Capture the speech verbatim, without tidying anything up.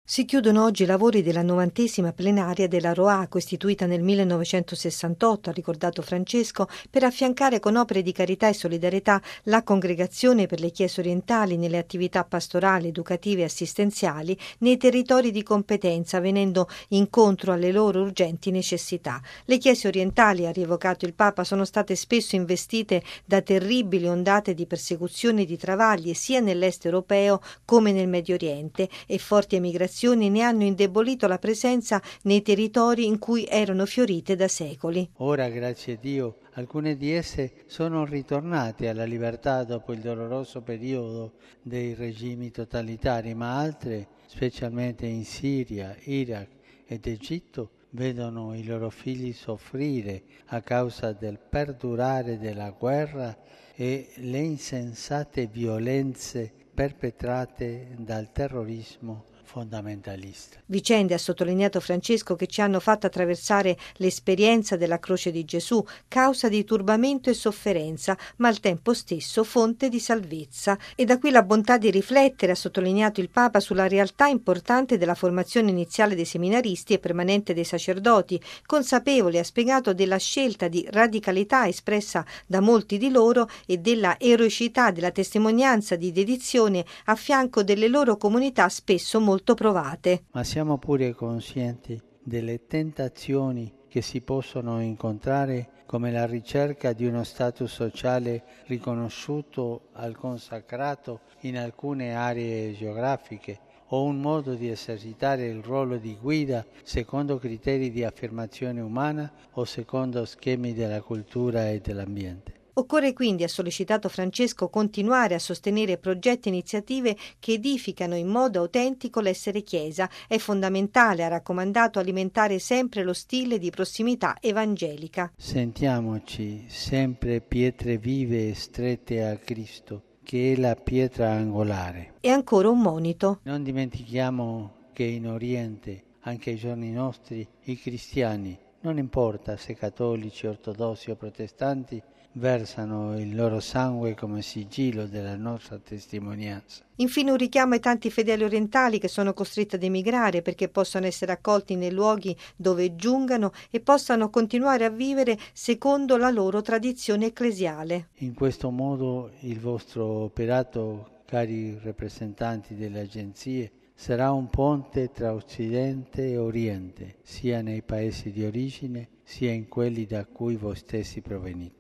Si chiudono oggi i lavori della novantesima plenaria della Roaco, istituita nel millenovecentosessantotto, ha ricordato Francesco, per affiancare con opere di carità e solidarietà la Congregazione per le Chiese Orientali nelle attività pastorali, educative e assistenziali nei territori di competenza, venendo incontro alle loro urgenti necessità. Le Chiese Orientali, ha rievocato il Papa, sono state spesso investite da terribili ondate di persecuzioni e di travagli sia nell'est europeo come nel Medio Oriente, e forti emigrazioni ne hanno indebolito la presenza nei territori in cui erano fiorite da secoli. Ora, grazie a Dio, alcune di esse sono ritornate alla libertà dopo il doloroso periodo dei regimi totalitari, ma altre, specialmente in Siria, Iraq ed Egitto, vedono i loro figli soffrire a causa del perdurare della guerra e le insensate violenze perpetrate dal terrorismo fondamentalista. Vicende, ha sottolineato Francesco, che ci hanno fatto attraversare l'esperienza della croce di Gesù, causa di turbamento e sofferenza, ma al tempo stesso fonte di salvezza. E da qui la bontà di riflettere, ha sottolineato il Papa, sulla realtà importante della formazione iniziale dei seminaristi e permanente dei sacerdoti, consapevole, ha spiegato, della scelta di radicalità espressa da molti di loro e della eroicità della testimonianza di dedizione a fianco delle loro comunità spesso molto provate. Ma siamo pure coscienti delle tentazioni che si possono incontrare, come la ricerca di uno status sociale riconosciuto al consacrato in alcune aree geografiche, o un modo di esercitare il ruolo di guida secondo criteri di affermazione umana o secondo schemi della cultura e dell'ambiente. Occorre quindi, ha sollecitato Francesco, continuare a sostenere progetti e iniziative che edificano in modo autentico l'essere Chiesa. È fondamentale, ha raccomandato, alimentare sempre lo stile di prossimità evangelica. Sentiamoci sempre pietre vive e strette a Cristo, che è la pietra angolare. E ancora un monito. Non dimentichiamo che in Oriente, anche ai giorni nostri, i cristiani, non importa se cattolici, ortodossi o protestanti, versano il loro sangue come sigillo della nostra testimonianza. Infine un richiamo ai tanti fedeli orientali che sono costretti ad emigrare perché possano essere accolti nei luoghi dove giungano e possano continuare a vivere secondo la loro tradizione ecclesiale. In questo modo il vostro operato, cari rappresentanti delle agenzie, sarà un ponte tra Occidente e Oriente, sia nei paesi di origine sia in quelli da cui voi stessi provenite.